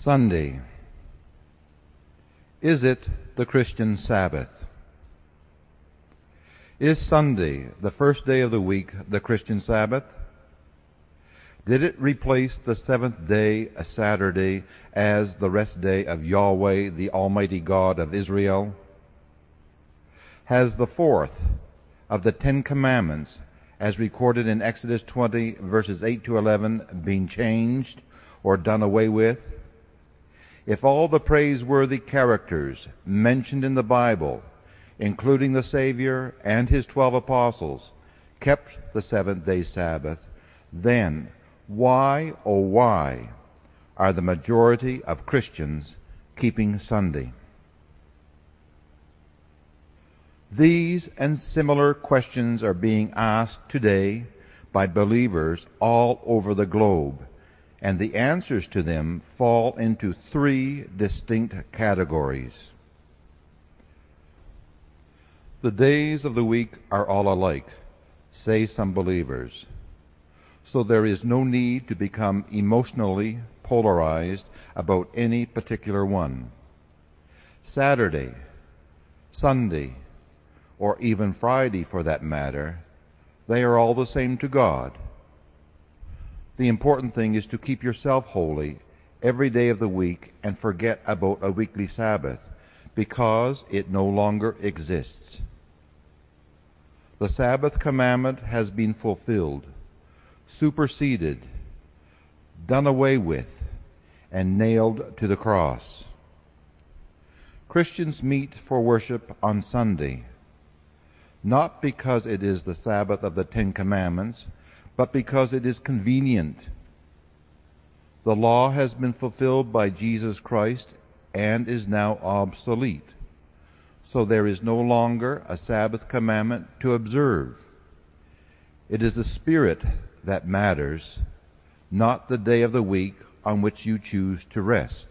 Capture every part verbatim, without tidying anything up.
Sunday. Is it the Christian Sabbath? Is Sunday, the first day of the week, the Christian Sabbath? Did it replace the seventh day, a Saturday, as the rest day of Yahweh, the Almighty God of Israel? Has the fourth of the Ten Commandments, as recorded in Exodus twenty, verses eight to eleven, been changed or done away with? If all the praiseworthy characters mentioned in the Bible, including the Savior and his twelve apostles, kept the seventh-day Sabbath, then why, oh why, are the majority of Christians keeping Sunday? These and similar questions are being asked today by believers all over the globe, and the answers to them fall into three distinct categories. The days of the week are all alike, say some believers, so there is no need to become emotionally polarized about any particular one. Saturday, Sunday, or even Friday for that matter, they are all the same to God. The important thing is to keep yourself holy every day of the week and forget about a weekly Sabbath, because it no longer exists. The Sabbath commandment has been fulfilled, superseded, done away with, and nailed to the cross. Christians meet for worship on Sunday, not because it is the Sabbath of the Ten Commandments, but because it is convenient. The law has been fulfilled by Jesus Christ and is now obsolete. So there is no longer a Sabbath commandment to observe. It is the Spirit that matters, not the day of the week on which you choose to rest.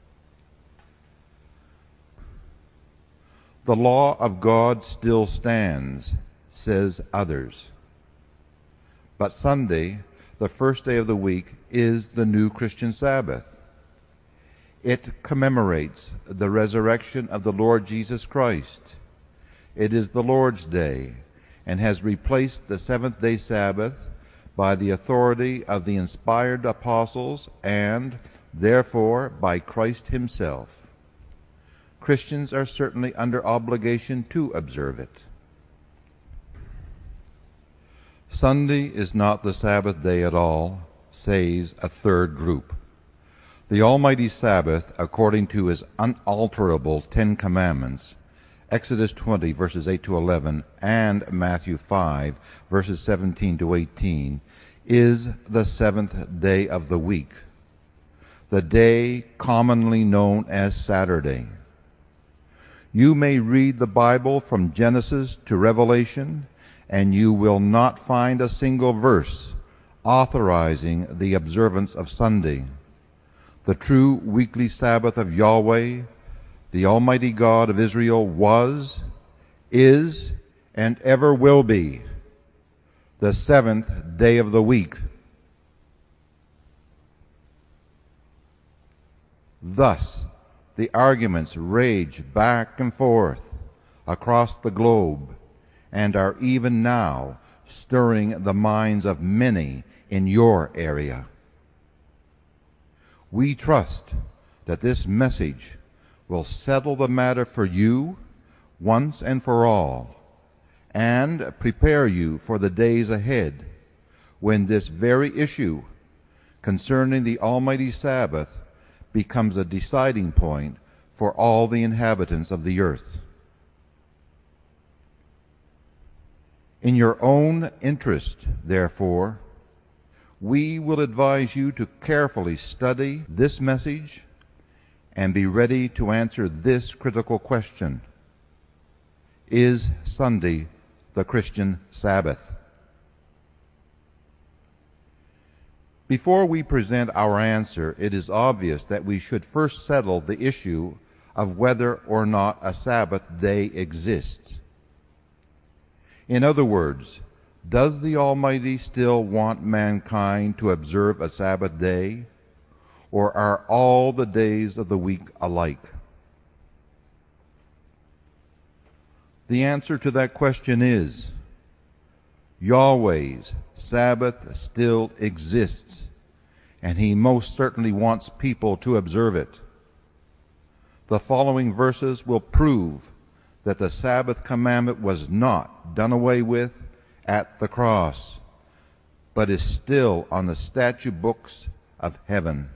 The law of God still stands, says others. But Sunday, the first day of the week, is the new Christian Sabbath. It commemorates the resurrection of the Lord Jesus Christ. It is the Lord's Day and has replaced the seventh-day Sabbath by the authority of the inspired apostles and, therefore, by Christ himself. Christians are certainly under obligation to observe it. Sunday is not the Sabbath day at all, says a third group. The Almighty Sabbath, according to his unalterable Ten Commandments, Exodus twenty, verses eight to eleven, and Matthew five, verses seventeen to eighteen, is the seventh day of the week, the day commonly known as Saturday. You may read the Bible from Genesis to Revelation, and you will not find a single verse authorizing the observance of Sunday, the true weekly Sabbath of Yahweh, the Almighty God of Israel, was, is, and ever will be the seventh day of the week. Thus, the arguments rage back and forth across the globe and are even now stirring the minds of many in your area. We trust that this message will settle the matter for you once and for all, and prepare you for the days ahead when this very issue concerning the Almighty Sabbath becomes a deciding point for all the inhabitants of the earth. In your own interest, therefore, we will advise you to carefully study this message and be ready to answer this critical question: is Sunday the Christian Sabbath? Before we present our answer, it is obvious that we should first settle the issue of whether or not a Sabbath day exists. In other words, does the Almighty still want mankind to observe a Sabbath day, Or are all the days of the week alike? The answer to that question is, Yahweh's Sabbath still exists, and He most certainly wants people to observe it. The following verses will prove that the Sabbath commandment was not done away with at the cross, but is still on the statute books of heaven.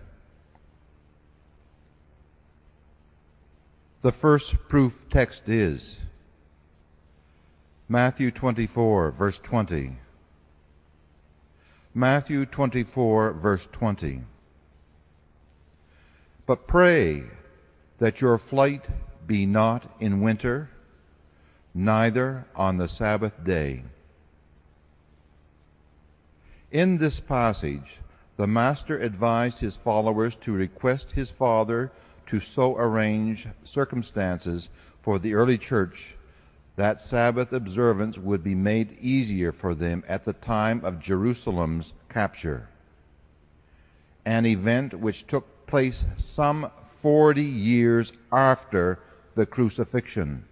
The first proof text is Matthew twenty-four, verse twenty. Matthew twenty-four, verse twenty. But pray that your flight be not in winter, neither on the Sabbath day. In this passage, the Master advised his followers to request his Father to so arrange circumstances for the early church that Sabbath observance would be made easier for them at the time of Jerusalem's capture, an event which took place some forty years after the crucifixion.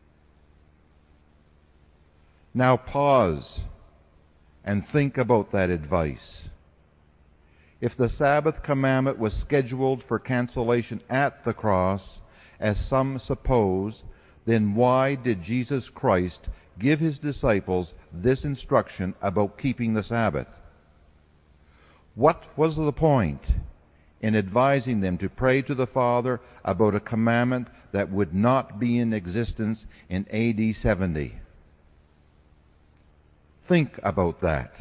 Now pause and think about that advice. If the Sabbath commandment was scheduled for cancellation at the cross, as some suppose, then why did Jesus Christ give his disciples this instruction about keeping the Sabbath? What was the point in advising them to pray to the Father about a commandment that would not be in existence in A D seventy? Think about that.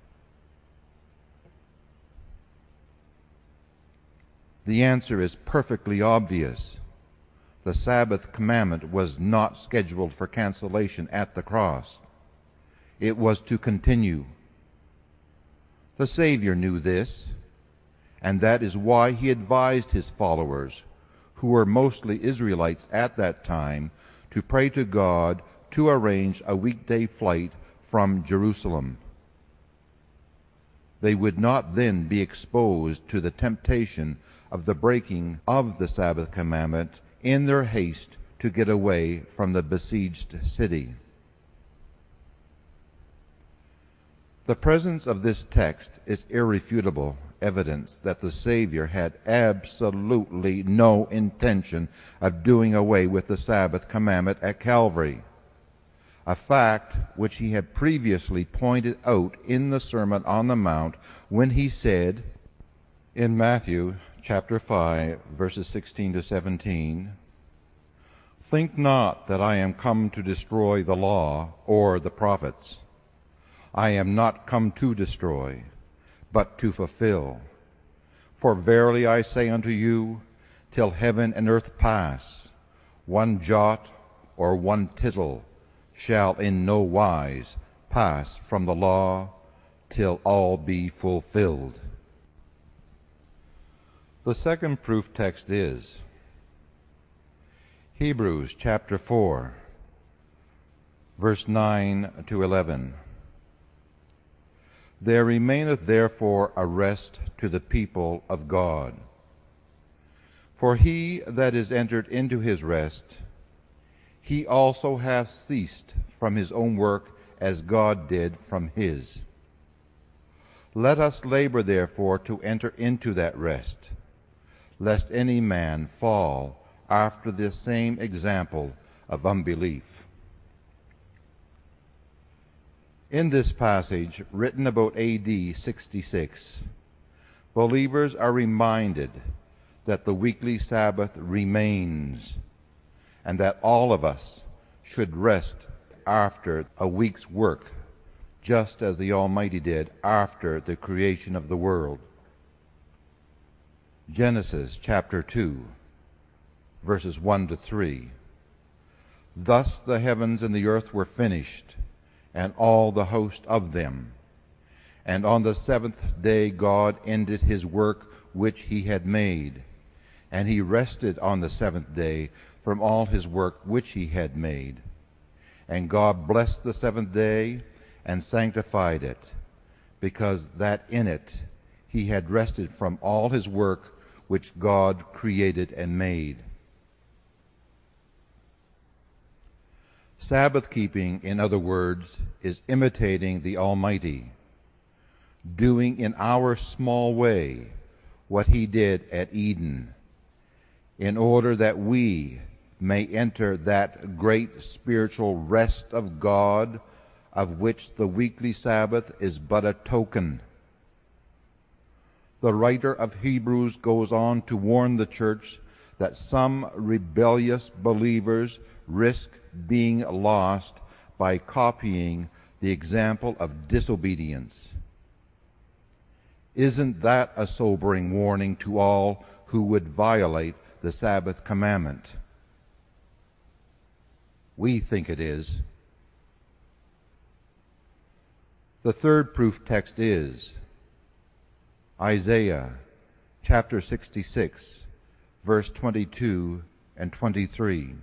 The answer is perfectly obvious. The Sabbath commandment was not scheduled for cancellation at the cross. It was to continue. The Savior knew this, and that is why he advised his followers, who were mostly Israelites at that time, to pray to God to arrange a weekday flight from Jerusalem. They would not then be exposed to the temptation of the breaking of the Sabbath commandment in their haste to get away from the besieged city. The presence of this text is irrefutable evidence that the Savior had absolutely no intention of doing away with the Sabbath commandment at Calvary, a fact which he had previously pointed out in the Sermon on the Mount when he said in Matthew chapter five, verses sixteen to seventeen, "Think not that I am come to destroy the law or the prophets. I am not come to destroy, but to fulfill. For verily I say unto you, till heaven and earth pass, one jot or one tittle shall in no wise pass from the law till all be fulfilled." The second proof text is Hebrews chapter four, verse nine to eleven. "There remaineth therefore a rest to the people of God. For he that is entered into his rest, he also hath ceased from his own work as God did from his. Let us labor therefore to enter into that rest, lest any man fall after the same example of unbelief." In this passage, written about A D sixty-six, believers are reminded that the weekly Sabbath remains, and that all of us should rest after a week's work, just as the Almighty did after the creation of the world. Genesis chapter two, verses one to three. "Thus the heavens and the earth were finished, and all the host of them. And on the seventh day God ended his work which he had made, and he rested on the seventh day from all his work which he had made. And God blessed the seventh day and sanctified it, because that in it he had rested from all his work which God created and made. Sabbath keeping, in other words, is imitating the Almighty, doing in our small way what He did at Eden, in order that we may enter that great spiritual rest of God, of which the weekly Sabbath is but a token. The writer of Hebrews goes on to warn the church that some rebellious believers risk being lost by copying the example of disobedience. Isn't that a sobering warning to all who would violate the Sabbath commandment? We think it is. The third proof text is Isaiah chapter sixty-six, verse twenty-two and twenty-three.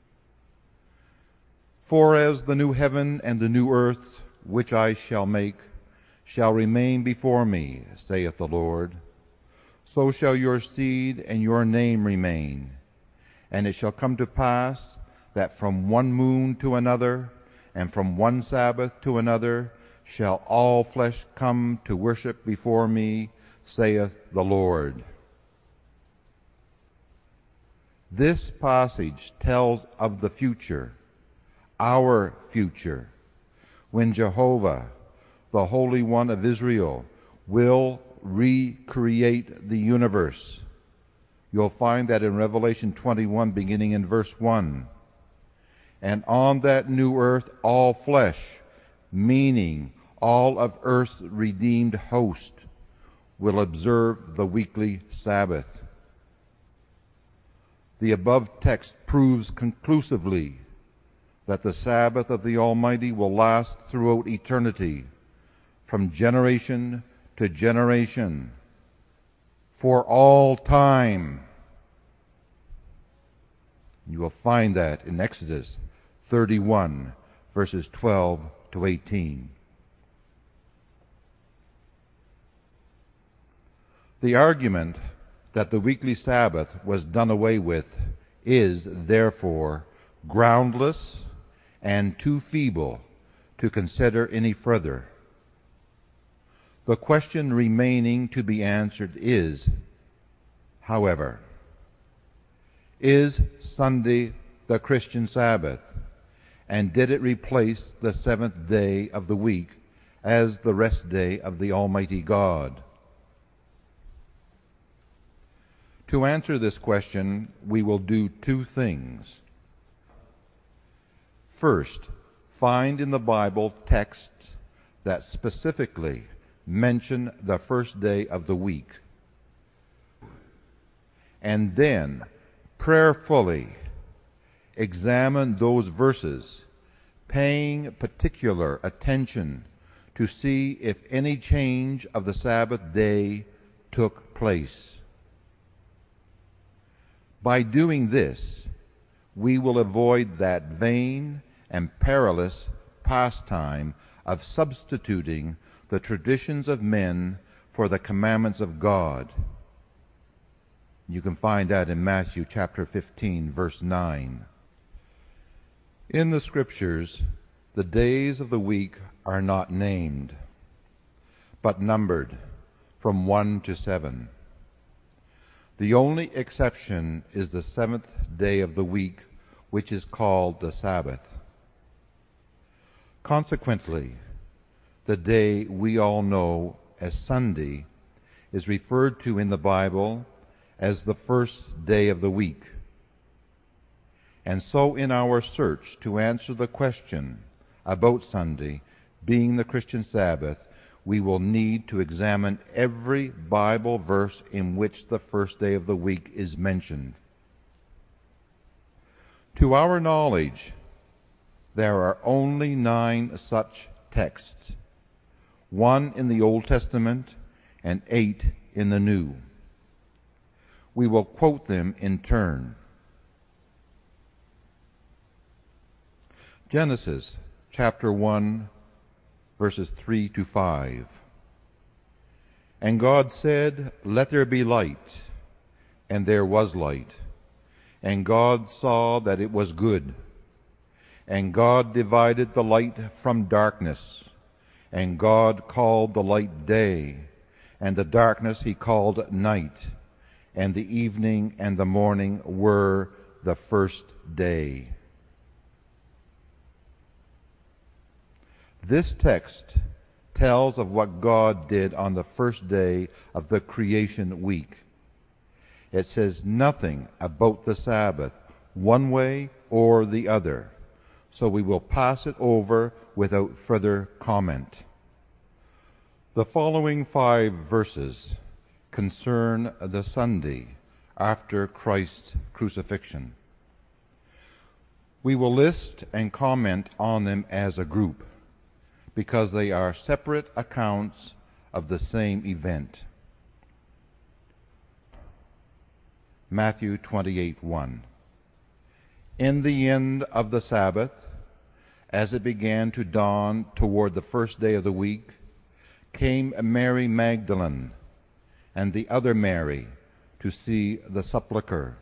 For as the new heaven and the new earth, which I shall make, shall remain before me, saith the Lord, so shall your seed and your name remain. And it shall come to pass that from one moon to another, and from one Sabbath to another, shall all flesh come to worship before me, saith the Lord. This passage tells of the future, our future, when Jehovah, the Holy One of Israel, will recreate the universe. You'll find that in Revelation twenty-one, beginning in verse one. And on that new earth all flesh, meaning all of earth's redeemed host, will observe the weekly Sabbath. The above text proves conclusively that the Sabbath of the Almighty will last throughout eternity, from generation to generation, for all time. You will find that in Exodus thirty-one, verses twelve to eighteen. The argument that the weekly Sabbath was done away with is, therefore, groundless and too feeble to consider any further. The question remaining to be answered is, however, is Sunday the Christian Sabbath, and did it replace the seventh day of the week as the rest day of the Almighty God? To answer this question, we will do two things. First, find in the Bible texts that specifically mention the first day of the week. And then, prayerfully, examine those verses, paying particular attention to see if any change of the Sabbath day took place. By doing this, we will avoid that vain and perilous pastime of substituting the traditions of men for the commandments of God. You can find that in Matthew chapter fifteen, verse nine. In the Scriptures, the days of the week are not named, but numbered from one to seven. The only exception is the seventh day of the week, which is called the Sabbath. Consequently, the day we all know as Sunday is referred to in the Bible as the first day of the week. And so in our search to answer the question about Sunday being the Christian Sabbath, we will need to examine every Bible verse in which the first day of the week is mentioned. To our knowledge, there are only nine such texts, one in the Old Testament and eight in the New. We will quote them in turn. Genesis chapter one, verses three to five. And God said, Let there be light, and there was light. And God saw that it was good. And God divided the light from darkness. And God called the light day, and the darkness he called night. And the evening and the morning were the first day. This text tells of what God did on the first day of the creation week. It says nothing about the Sabbath, one way or the other. So we will pass it over without further comment. The following five verses concern the Sunday after Christ's crucifixion. We will list and comment on them as a group, because they are separate accounts of the same event. Matthew twenty-eight one. In the end of the Sabbath, as it began to dawn toward the first day of the week, came Mary Magdalene and the other Mary to see the sepulchre.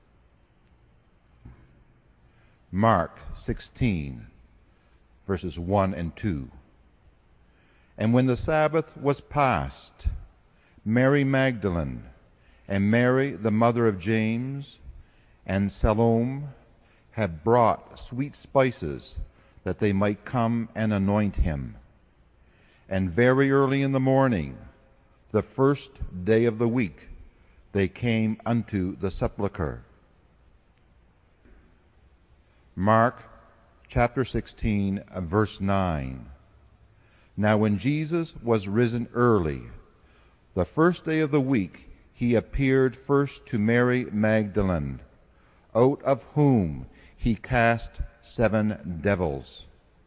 Mark sixteen, verses one and two. And when the Sabbath was past, Mary Magdalene and Mary, the mother of James, and Salome had brought sweet spices that they might come and anoint him. And very early in the morning, the first day of the week, they came unto the sepulchre. Mark chapter sixteen, verse nine. Now when Jesus was risen early, the first day of the week, he appeared first to Mary Magdalene, out of whom he cast seven devils.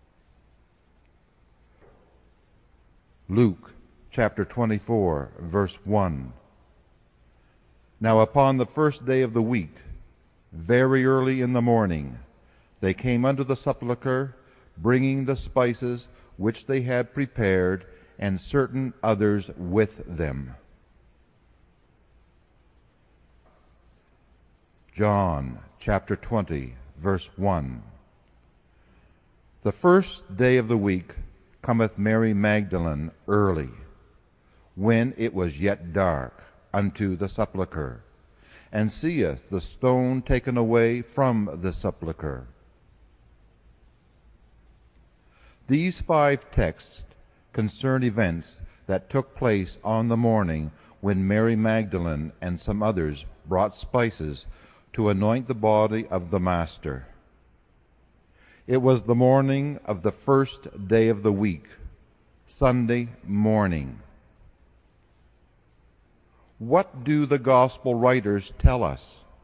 Luke chapter twenty-four, verse one. Now upon the first day of the week, very early in the morning, they came unto the sepulchre, bringing the spices which they had prepared, and certain others with them. John chapter twenty, verse one. The first day of the week cometh Mary Magdalene early, when it was yet dark, unto the sepulchre, and seeth the stone taken away from the sepulchre. These five texts concern events that took place on the morning when Mary Magdalene and some others brought spices to anoint the body of the Master. It was the morning of the first day of the week, Sunday morning. What do the gospel writers tell us?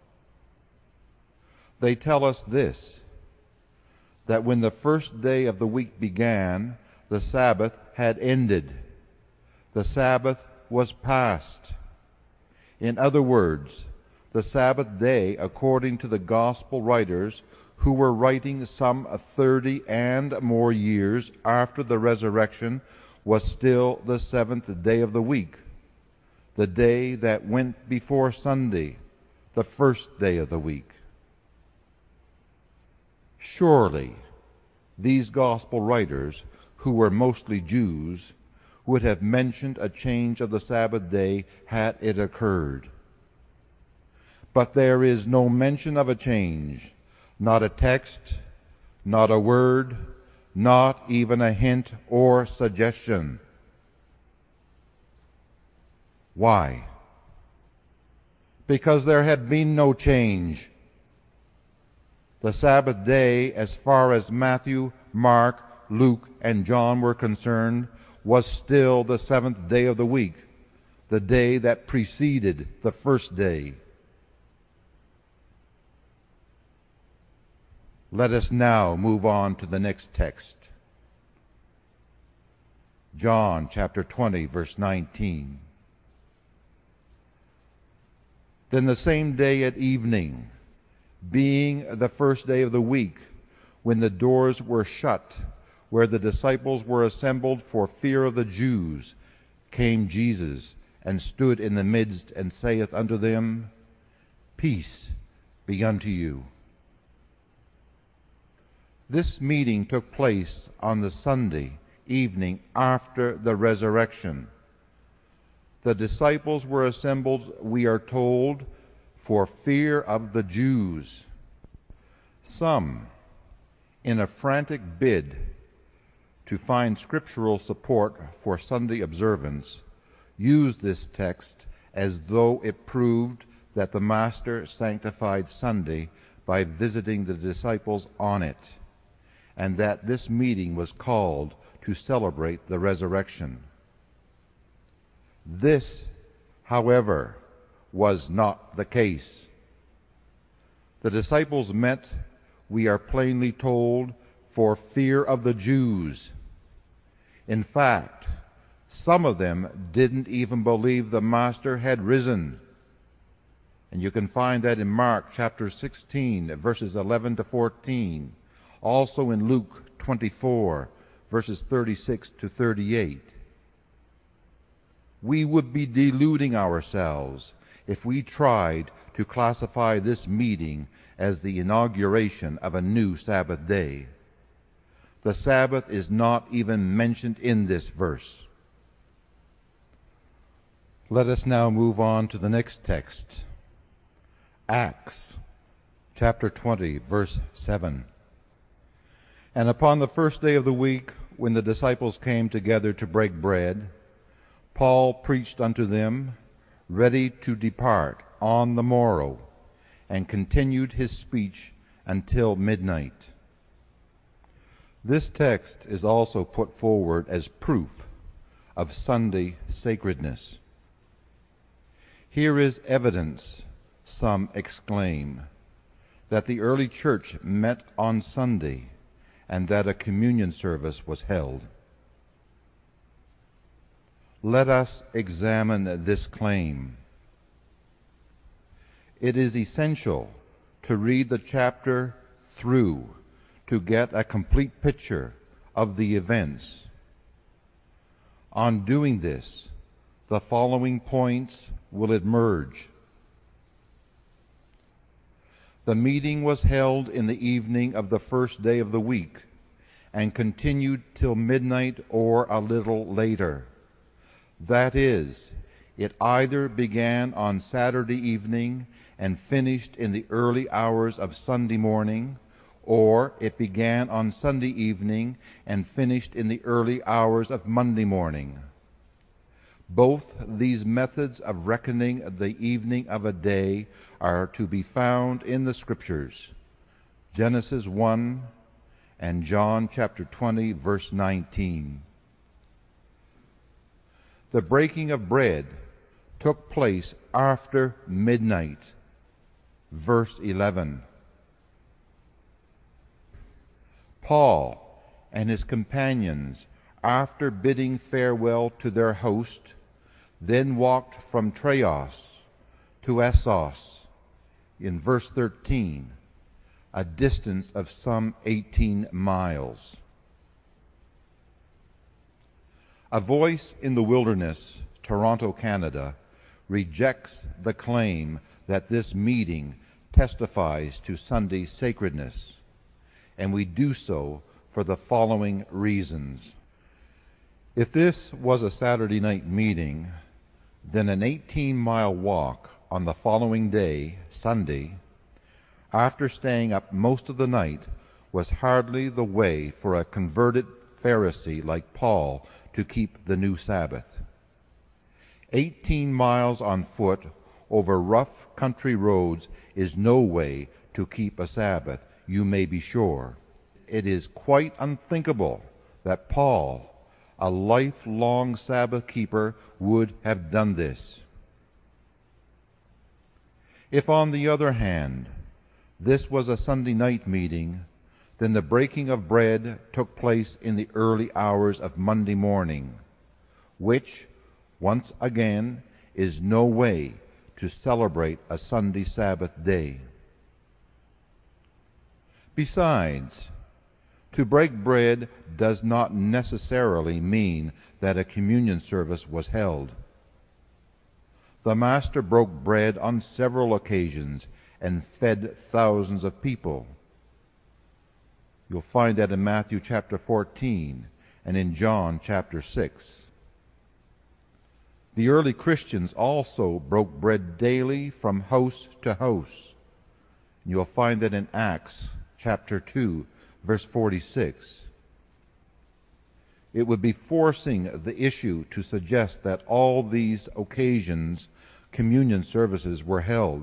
They tell us this, that when the first day of the week began, the Sabbath had ended. The Sabbath was past. In other words, the Sabbath day, according to the gospel writers, who were writing some thirty and more years after the resurrection, was still the seventh day of the week, the day that went before Sunday, the first day of the week. Surely, these gospel writers, who were mostly Jews, would have mentioned a change of the Sabbath day had it occurred. But there is no mention of a change, not a text, not a word, not even a hint or suggestion. Why? Because there had been no change. The Sabbath day, as far as Matthew, Mark, Luke, and John were concerned, was still the seventh day of the week, the day that preceded the first day. Let us now move on to the next text. John chapter twenty, verse nineteen. Then the same day at evening, being the first day of the week, when the doors were shut, where the disciples were assembled for fear of the Jews, came Jesus, and stood in the midst, and saith unto them, Peace be unto you. This meeting took place on the Sunday evening after the resurrection. The disciples were assembled, we are told, for fear of the Jews. Some, in a frantic bid to find scriptural support for Sunday observance, used this text as though it proved that the Master sanctified Sunday by visiting the disciples on it, and that this meeting was called to celebrate the resurrection. This, however, was not the case. The disciples met, we are plainly told, for fear of the Jews. In fact, some of them didn't even believe the Master had risen. And you can find that in Mark chapter sixteen, verses eleven to fourteen. Also in Luke twenty-four, verses thirty-six to thirty-eight. We would be deluding ourselves if we tried to classify this meeting as the inauguration of a new Sabbath day. The Sabbath is not even mentioned in this verse. Let us now move on to the next text. Acts chapter twenty, verse seven. And upon the first day of the week, when the disciples came together to break bread, Paul preached unto them, ready to depart on the morrow, and continued his speech until midnight. This text is also put forward as proof of Sunday sacredness. Here is evidence, some exclaim, that the early church met on Sunday and that a communion service was held. Let us examine this claim. It is essential to read the chapter through to get a complete picture of the events. On doing this, the following points will emerge. The meeting was held in the evening of the first day of the week and continued till midnight or a little later. That is, it either began on Saturday evening and finished in the early hours of Sunday morning, or it began on Sunday evening and finished in the early hours of Monday morning. Both these methods of reckoning the evening of a day are to be found in the Scriptures, Genesis one and John chapter twenty, verse nineteen. The breaking of bread took place after midnight, verse eleven. Paul and his companions, after bidding farewell to their host, then walked from Troas to Assos, in verse thirteen, a distance of some eighteen miles. A Voice in the Wilderness, Toronto, Canada, rejects the claim that this meeting testifies to Sunday's sacredness, and we do so for the following reasons. If this was a Saturday night meeting, then an eighteen-mile walk on the following day, Sunday, after staying up most of the night, was hardly the way for a converted Pharisee like Paul to keep the new Sabbath. Eighteen miles on foot over rough country roads is no way to keep a Sabbath, you may be sure. It is quite unthinkable that Paul, a lifelong Sabbath keeper, would have done this. If, on the other hand, this was a Sunday night meeting, then the breaking of bread took place in the early hours of Monday morning, which, once again, is no way to celebrate a Sunday Sabbath day. Besides, to break bread does not necessarily mean that a communion service was held. The Master broke bread on several occasions and fed thousands of people. You'll find that in Matthew chapter fourteen and in John chapter six. The early Christians also broke bread daily from house to house. You'll find that in Acts chapter two, verse forty-six. It would be forcing the issue to suggest that all these occasions communion services were held.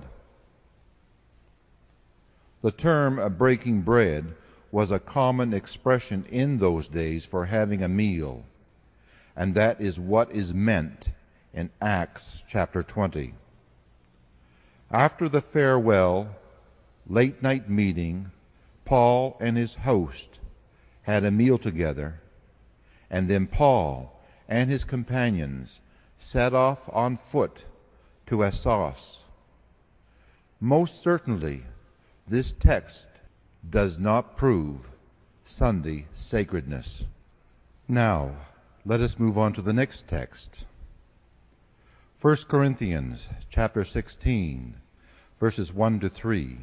The term breaking bread was a common expression in those days for having a meal, and that is what is meant in Acts chapter twenty. After the farewell, late-night meeting, Paul and his host had a meal together, and then Paul and his companions set off on foot to Assos. Most certainly, this text does not prove Sunday sacredness. Now, let us move on to the next text. First Corinthians chapter sixteen, verses one to three.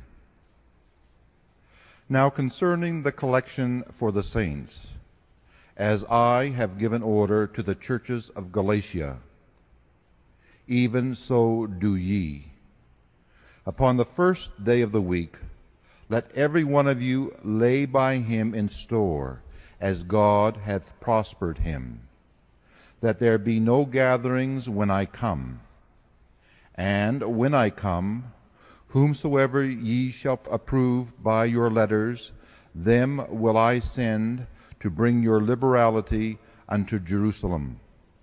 Now concerning the collection for the saints, as I have given order to the churches of Galatia, even so do ye. Upon the first day of the week, let every one of you lay by him in store, as God hath prospered him, that there be no gatherings when I come. And when I come, whomsoever ye shall approve by your letters, them will I send to bring your liberality unto Jerusalem.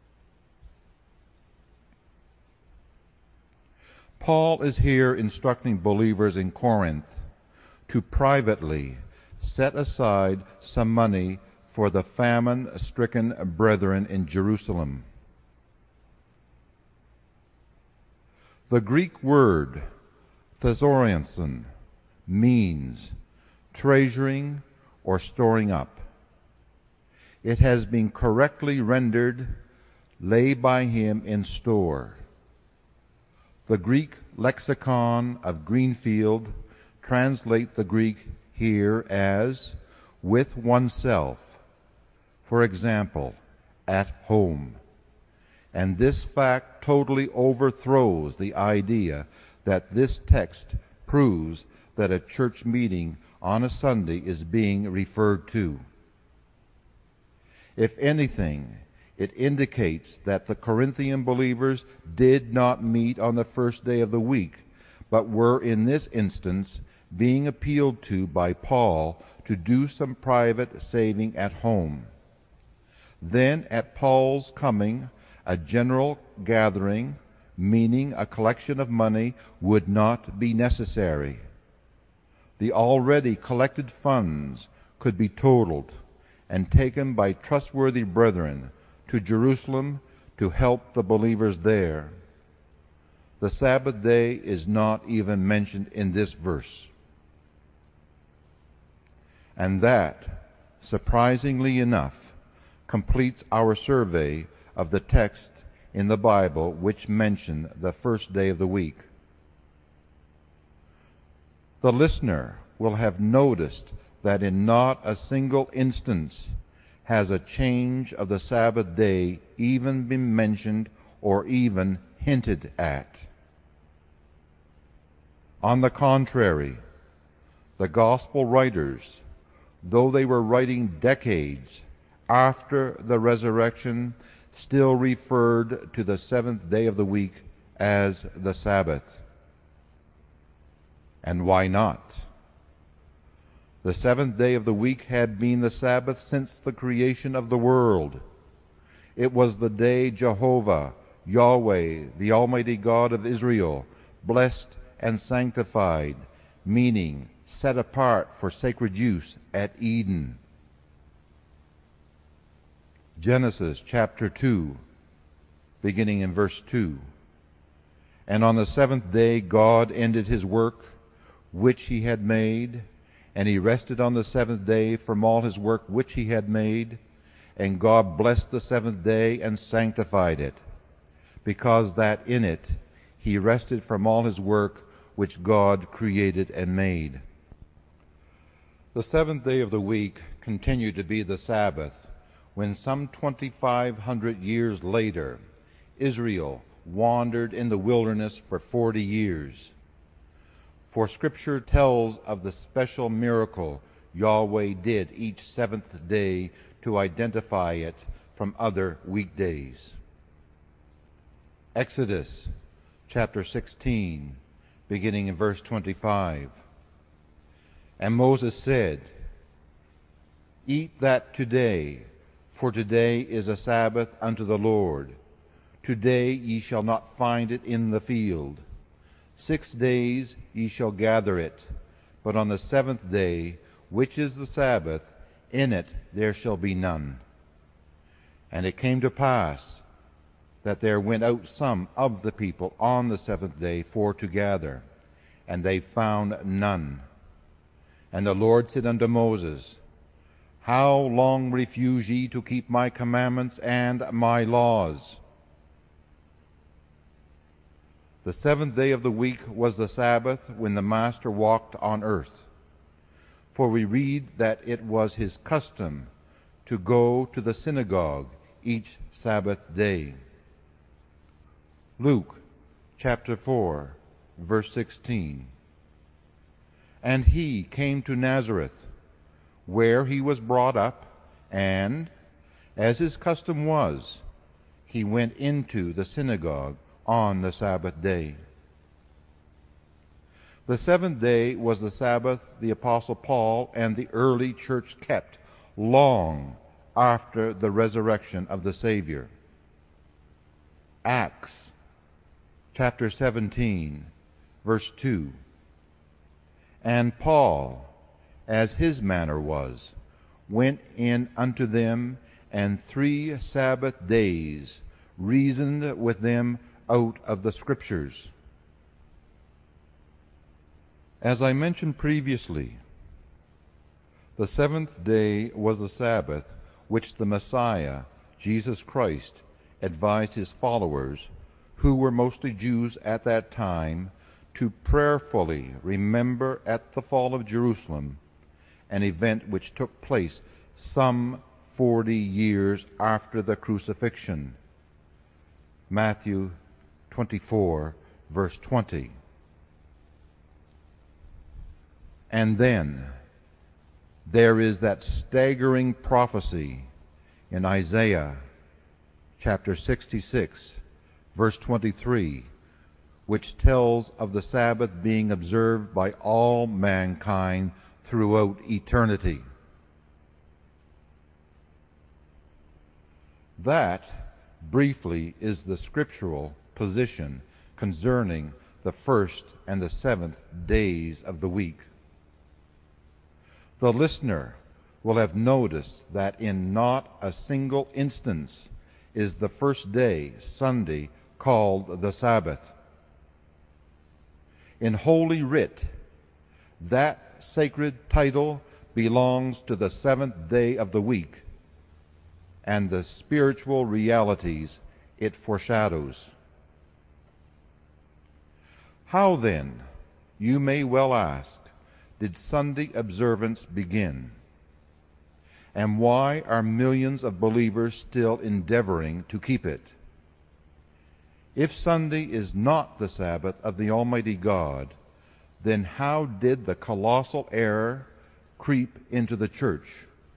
Paul is here instructing believers in Corinth to privately set aside some money for the famine-stricken brethren in Jerusalem. The Greek word thesaurianson means treasuring or storing up. It has been correctly rendered, lay by him in store. The Greek lexicon of Greenfield translate the Greek here as with oneself, for example, at home. And this fact totally overthrows the idea that this text proves that a church meeting on a Sunday is being referred to. If anything, it indicates that the Corinthian believers did not meet on the first day of the week, but were in this instance being appealed to by Paul to do some private saving at home. Then at Paul's coming, a general gathering, meaning a collection of money, would not be necessary. The already collected funds could be totaled and taken by trustworthy brethren to Jerusalem to help the believers there. The Sabbath day is not even mentioned in this verse. And that, surprisingly enough, completes our survey of the text in the Bible which mention the first day of the week. The listener will have noticed that in not a single instance has a change of the Sabbath day even been mentioned or even hinted at. On the contrary, the gospel writers, though they were writing decades after the resurrection, still referred to the seventh day of the week as the Sabbath. And why not? The seventh day of the week had been the Sabbath since the creation of the world. It was the day Jehovah, Yahweh, the Almighty God of Israel, blessed and sanctified, meaning set apart for sacred use at Eden. Genesis chapter two, beginning in verse two. And on the seventh day God ended his work which he had made, and he rested on the seventh day from all his work which he had made. And God blessed the seventh day and sanctified it, because that in it he rested from all his work which God created and made. The seventh day of the week continued to be the Sabbath when some twenty-five hundred years later Israel wandered in the wilderness for forty years. For Scripture tells of the special miracle Yahweh did each seventh day to identify it from other weekdays. Exodus chapter sixteen, beginning in verse twenty-five. And Moses said, Eat that today, for today is a Sabbath unto the Lord. Today ye shall not find it in the field. Six days ye shall gather it, but on the seventh day, which is the Sabbath, in it there shall be none. And it came to pass that there went out some of the people on the seventh day for to gather, and they found none. And the Lord said unto Moses, How long refuse ye to keep my commandments and my laws? The seventh day of the week was the Sabbath when the Master walked on earth. For we read that it was his custom to go to the synagogue each Sabbath day. Luke chapter four, verse sixteen. And he came to Nazareth, where he was brought up, and, as his custom was, he went into the synagogue on the Sabbath day. The seventh day was the Sabbath the Apostle Paul and the early church kept long after the resurrection of the Savior. Acts chapter seventeen, verse two. And Paul, as his manner was, went in unto them, and three Sabbath days reasoned with them out of the Scriptures. As I mentioned previously, the seventh day was the Sabbath which the Messiah, Jesus Christ, advised his followers, who were mostly Jews at that time, to prayerfully remember at the fall of Jerusalem, an event which took place some forty years after the crucifixion. Matthew twenty-four, verse twenty. And then there is that staggering prophecy in Isaiah chapter sixty-six, verse twenty-three, which tells of the Sabbath being observed by all mankind throughout eternity. That, briefly, is the scriptural position concerning the first and the seventh days of the week. The listener will have noticed that in not a single instance is the first day, Sunday, called the Sabbath. In Holy Writ, that sacred title belongs to the seventh day of the week and the spiritual realities it foreshadows. How then, you may well ask, did Sunday observance begin? And why are millions of believers still endeavoring to keep it? If Sunday is not the Sabbath of the Almighty God, then how did the colossal error creep into the church?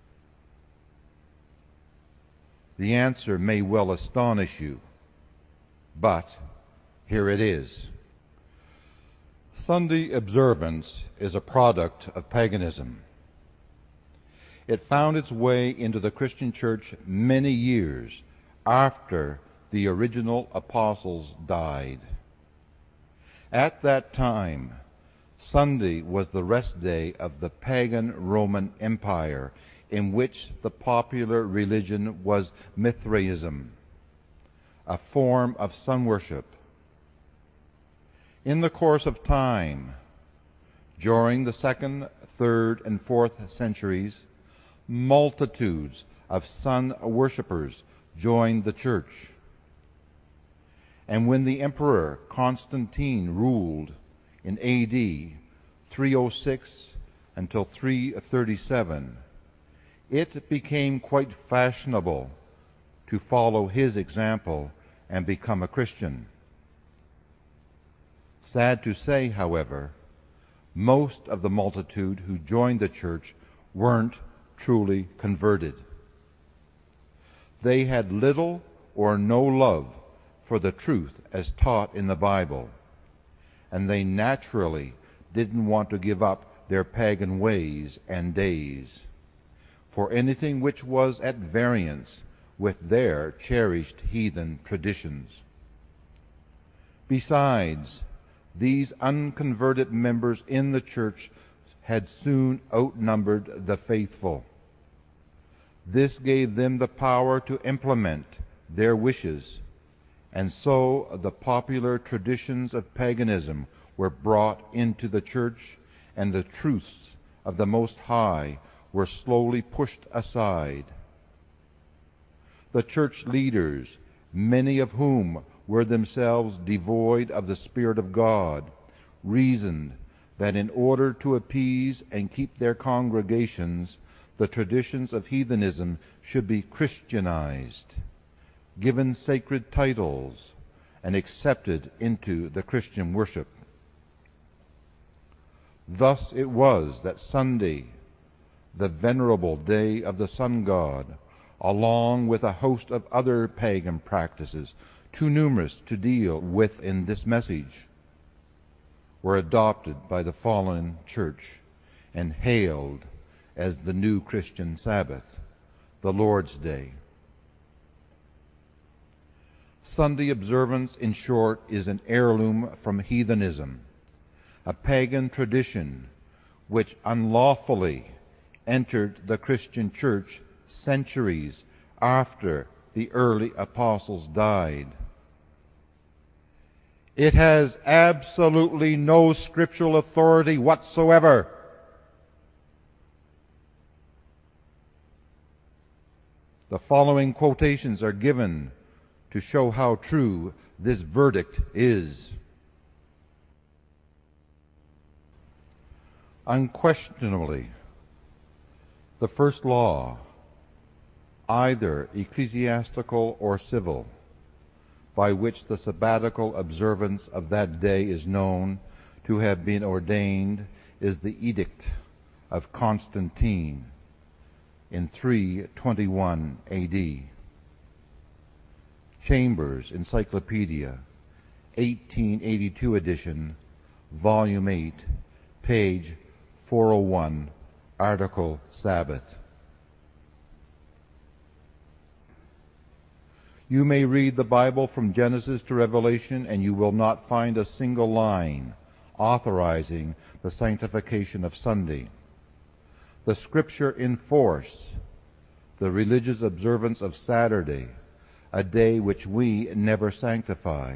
The answer may well astonish you, but here it is. Sunday observance is a product of paganism. It found its way into the Christian church many years after the original apostles died. At that time, Sunday was the rest day of the pagan Roman Empire, in which the popular religion was Mithraism, a form of sun worship. In the course of time, during the second, third, and fourth centuries, multitudes of sun worshippers joined the church. And when the Emperor Constantine ruled in A D three oh six until three thirty-seven, it became quite fashionable to follow his example and become a Christian. Sad to say, however, most of the multitude who joined the church weren't truly converted. They had little or no love for the truth as taught in the Bible, and they naturally didn't want to give up their pagan ways and days for anything which was at variance with their cherished heathen traditions. Besides, these unconverted members in the church had soon outnumbered the faithful. This gave them the power to implement their wishes, and so the popular traditions of paganism were brought into the church, and the truths of the Most High were slowly pushed aside. The church leaders, many of whom were themselves devoid of the Spirit of God, reasoned that in order to appease and keep their congregations, the traditions of heathenism should be Christianized, given sacred titles, and accepted into the Christian worship. Thus it was that Sunday, the venerable day of the sun god, along with a host of other pagan practices, too numerous to deal with in this message, were adopted by the fallen church and hailed as the new Christian Sabbath, the Lord's Day. Sunday observance, in short, is an heirloom from heathenism, a pagan tradition which unlawfully entered the Christian church centuries after the early apostles died. It has absolutely no scriptural authority whatsoever. The following quotations are given to show how true this verdict is. Unquestionably, the first law, either ecclesiastical or civil, by which the sabbatical observance of that day is known to have been ordained, is the Edict of Constantine in three twenty-one A D. Chambers Encyclopedia, eighteen eighty-two edition, volume eight, page four oh one, article Sabbath. You may read the Bible from Genesis to Revelation, and you will not find a single line authorizing the sanctification of Sunday. The Scripture enforce the religious observance of Saturday, a day which we never sanctify.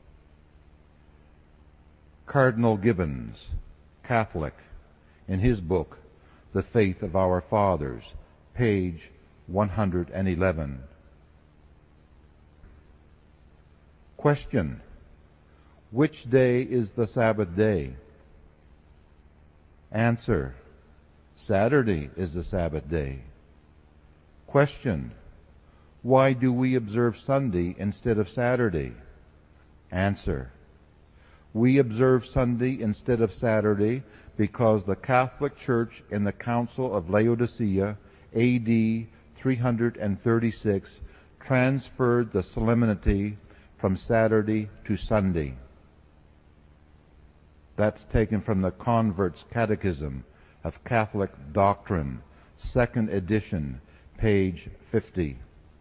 Cardinal Gibbons, Catholic, in his book, The Faith of Our Fathers, page one hundred eleven. Question: which day is the Sabbath day? Answer: Saturday is the Sabbath day. Question: why do we observe Sunday instead of Saturday? Answer: we observe Sunday instead of Saturday because the Catholic Church in the Council of Laodicea, A D three thirty-six, transferred the solemnity from Saturday to Sunday. That's taken from the Convert's Catechism of Catholic Doctrine, second edition, page fifty.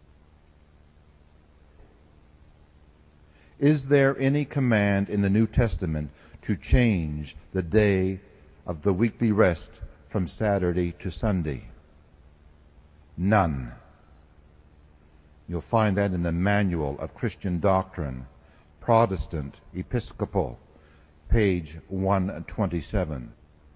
Is there any command in the New Testament to change the day of the weekly rest from Saturday to Sunday? None. You'll find that in the Manual of Christian Doctrine, Protestant Episcopal, page one twenty-seven.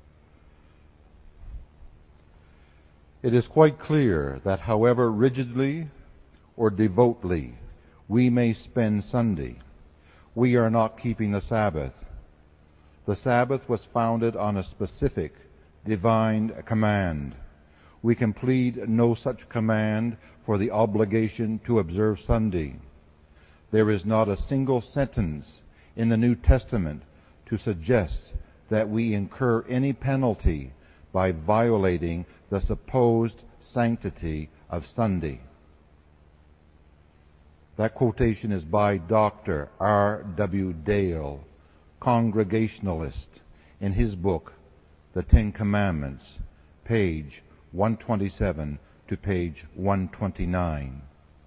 It is quite clear that however rigidly or devoutly we may spend Sunday, we are not keeping the Sabbath. The Sabbath was founded on a specific divine command. We can plead no such command for the obligation to observe Sunday. There is not a single sentence in the New Testament to suggest that we incur any penalty by violating the supposed sanctity of Sunday. That quotation is by Doctor R W Dale, Congregationalist, in his book, The Ten Commandments, page one twenty-seven to page one twenty-nine.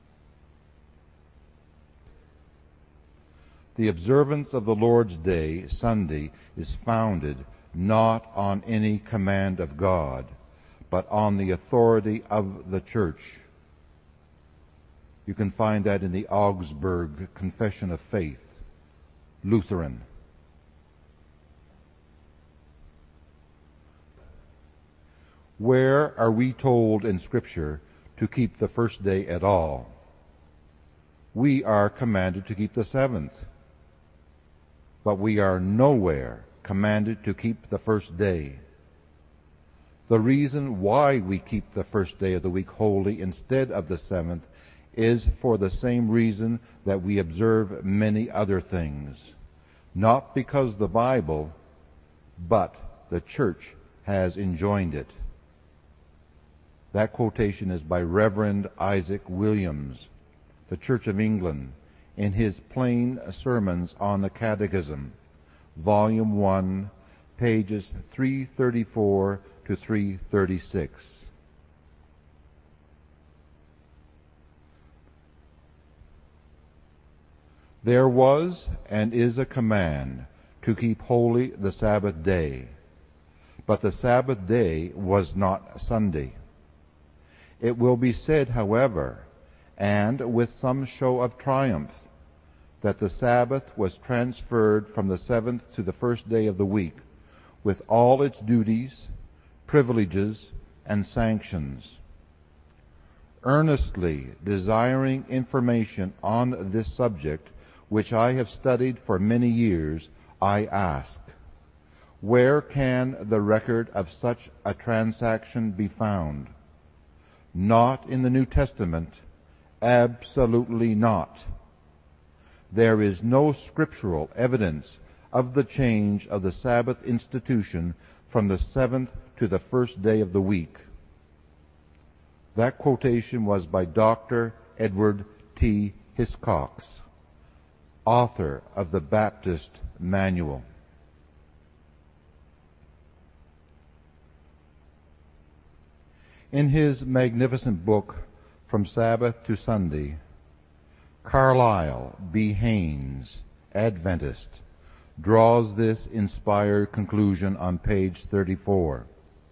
The observance of the Lord's Day, Sunday, is founded not on any command of God, but on the authority of the Church. You can find that in the Augsburg Confession of Faith, Lutheran. Where are we told in Scripture to keep the first day at all? We are commanded to keep the seventh, but we are nowhere commanded to keep the first day. The reason why we keep the first day of the week holy instead of the seventh is for the same reason that we observe many other things. Not because the Bible, but the Church has enjoined it. That quotation is by Reverend Isaac Williams, the Church of England, in his Plain Sermons on the Catechism, Volume one, pages three thirty-four to three thirty-six. There was and is a command to keep holy the Sabbath day, but the Sabbath day was not Sunday. It will be said, however, and with some show of triumph, that the Sabbath was transferred from the seventh to the first day of the week, with all its duties, privileges, and sanctions. Earnestly desiring information on this subject, which I have studied for many years, I ask, where can the record of such a transaction be found? Not in the New Testament, absolutely not. There is no scriptural evidence of the change of the Sabbath institution from the seventh to the first day of the week. That quotation was by Doctor Edward T. Hiscox, author of the Baptist Manual. In his magnificent book, From Sabbath to Sunday, Carlyle B. Haynes, Adventist, draws this inspired conclusion on page thirty-four.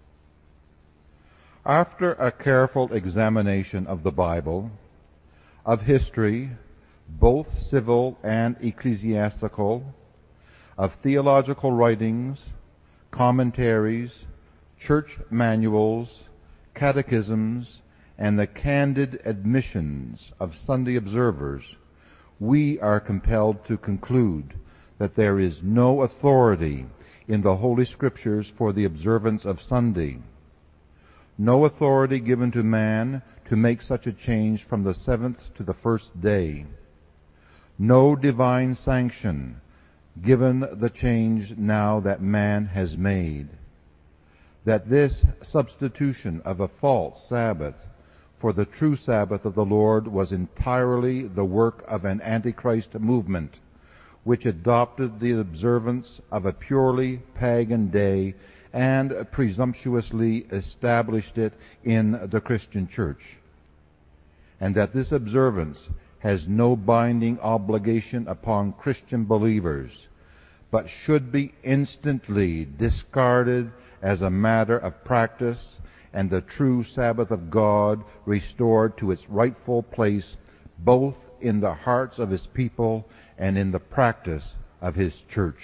After a careful examination of the Bible, of history, both civil and ecclesiastical, of theological writings, commentaries, church manuals, catechisms, and the candid admissions of Sunday observers, we are compelled to conclude that there is no authority in the Holy Scriptures for the observance of Sunday, no authority given to man to make such a change from the seventh to the first day, no divine sanction given the change now that man has made, that this substitution of a false Sabbath for the true Sabbath of the Lord was entirely the work of an Antichrist movement, which adopted the observance of a purely pagan day and presumptuously established it in the Christian church, and that this observance has no binding obligation upon Christian believers, but should be instantly discarded as a matter of practice, and the true Sabbath of God restored to its rightful place both in the hearts of His people and in the practice of His church.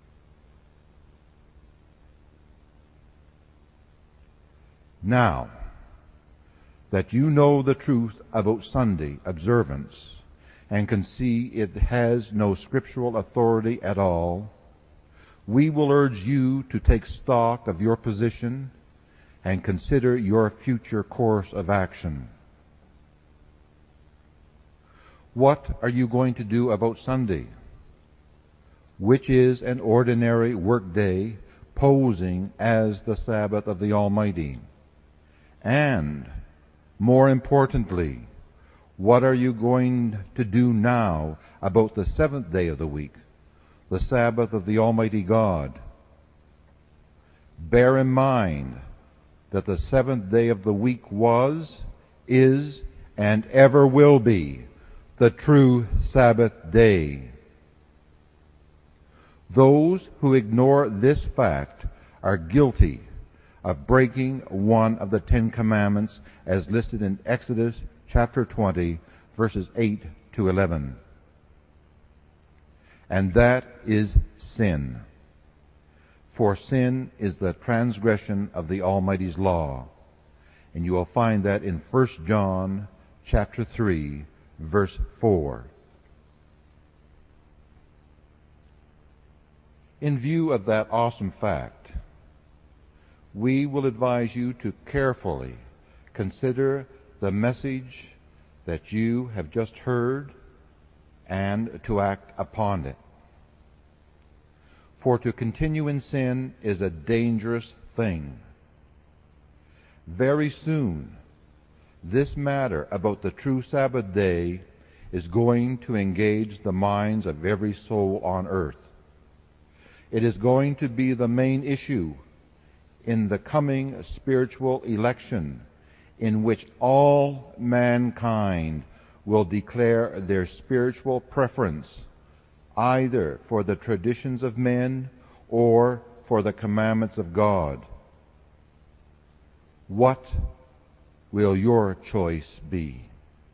Now, that you know the truth about Sunday observance, and can see it has no scriptural authority at all, we will urge you to take stock of your position and consider your future course of action. What are you going to do about Sunday, which is an ordinary workday posing as the Sabbath of the Almighty? And, more importantly, what are you going to do now about the seventh day of the week, the Sabbath of the Almighty God? Bear in mind that the seventh day of the week was, is, and ever will be the true Sabbath day. Those who ignore this fact are guilty of breaking one of the Ten Commandments as listed in Exodus chapter twenty, verses eight to eleven. And that is sin. For sin is the transgression of the Almighty's law. And you will find that in First John chapter three, verse four. In view of that awesome fact, we will advise you to carefully consider the message that you have just heard and to act upon it. For to continue in sin is a dangerous thing. Very soon, this matter about the true Sabbath day is going to engage the minds of every soul on earth. It is going to be the main issue in the coming spiritual election, in which all mankind will declare their spiritual preference either for the traditions of men or for the commandments of God. What will your choice be?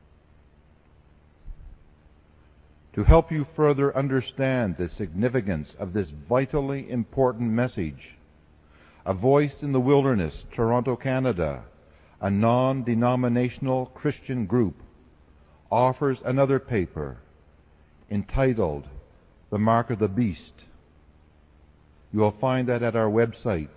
To help you further understand the significance of this vitally important message, A Voice in the Wilderness, Toronto, Canada, a non-denominational Christian group, offers another paper entitled The Mark of the Beast. You will find that at our website.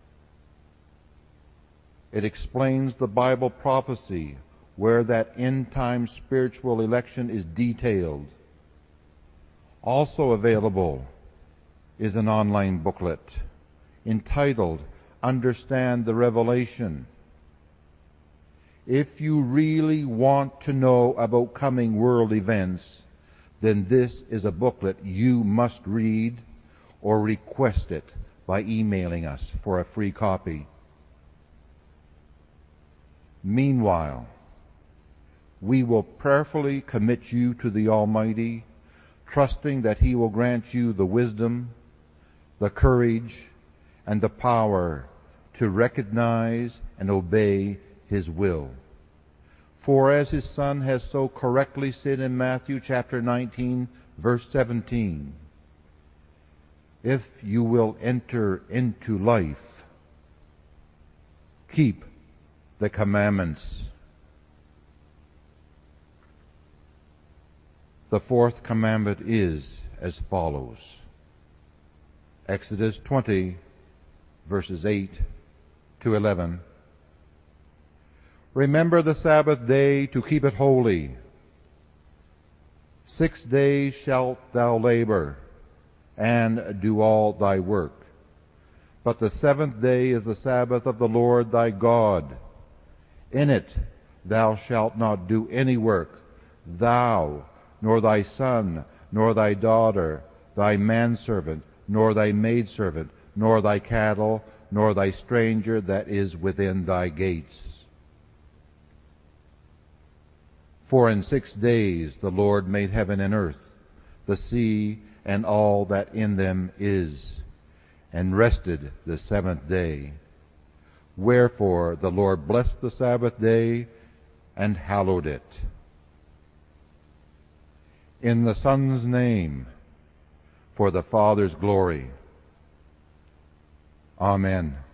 It explains the Bible prophecy where that end-time spiritual election is detailed. Also available is an online booklet entitled Understand the Revelation. If you really want to know about coming world events, then this is a booklet you must read or request it by emailing us for a free copy. Meanwhile, we will prayerfully commit you to the Almighty, trusting that He will grant you the wisdom, the courage, and the power to recognize and obey His will. For as His Son has so correctly said in Matthew chapter nineteen, verse seventeen, if you will enter into life, keep the commandments. The fourth commandment is as follows. Exodus twenty, verses eight to eleven. Remember the Sabbath day to keep it holy. Six days shalt thou labor, and do all thy work. But the seventh day is the Sabbath of the Lord thy God. In it thou shalt not do any work, thou, nor thy son, nor thy daughter, thy manservant, nor thy maidservant, nor thy cattle, nor thy stranger that is within thy gates. For in six days the Lord made heaven and earth, the sea, and all that in them is, and rested the seventh day. Wherefore the Lord blessed the Sabbath day and hallowed it. In the Son's name, for the Father's glory. Amen.